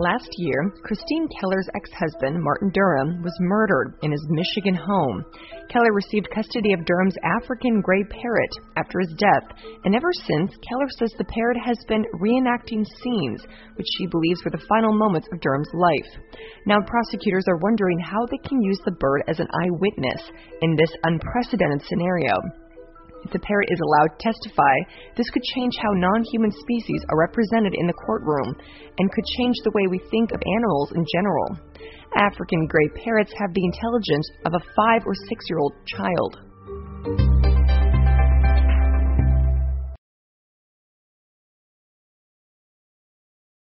Last year, Christine Keller's ex-husband, Martin Durham, was murdered in his Michigan home. Keller received custody of Durham's African gray parrot after his death, and ever since, Keller says the parrot has been reenacting scenes which she believes were the final moments of Durham's life. Now prosecutors are wondering how they can use the bird as an eyewitness in this unprecedented scenario. If the parrot is allowed to testify, this could change how non-human species are represented in the courtroom and could change the way we think of animals in general. African gray parrots have the intelligence of a 5- or 6-year-old child.